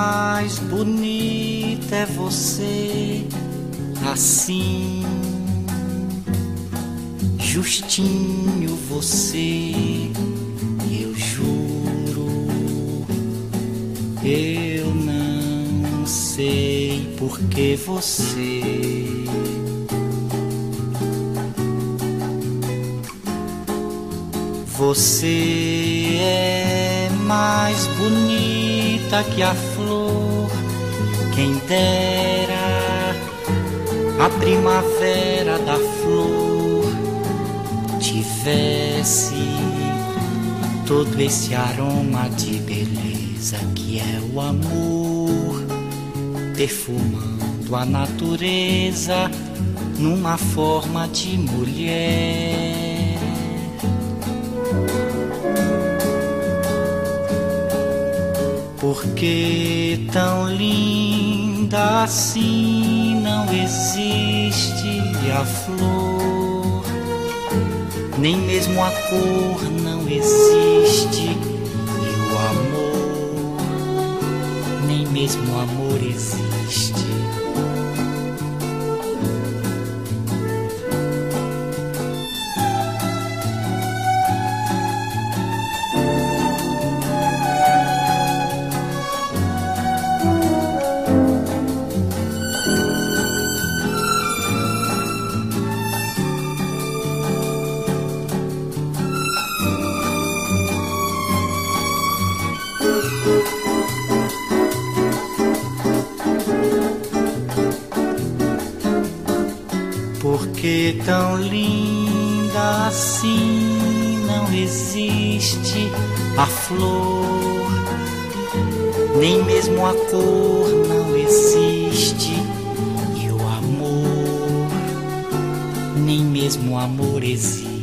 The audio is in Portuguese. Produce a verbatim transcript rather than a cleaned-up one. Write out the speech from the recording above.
mais bonita é você, assim, justinho você, eu juro, eu não sei por que você Você é mais bonita que a flor, quem dera a primavera da flor tivesse todo esse aroma de beleza que é o amor, perfumando a natureza numa forma de mulher. Porque tão linda assim não existe a flor, nem mesmo a cor não existe, e o amor, nem mesmo o amor existe. Porque tão linda assim não existe a flor, nem mesmo a cor não existe, e o amor, nem mesmo o amor existe.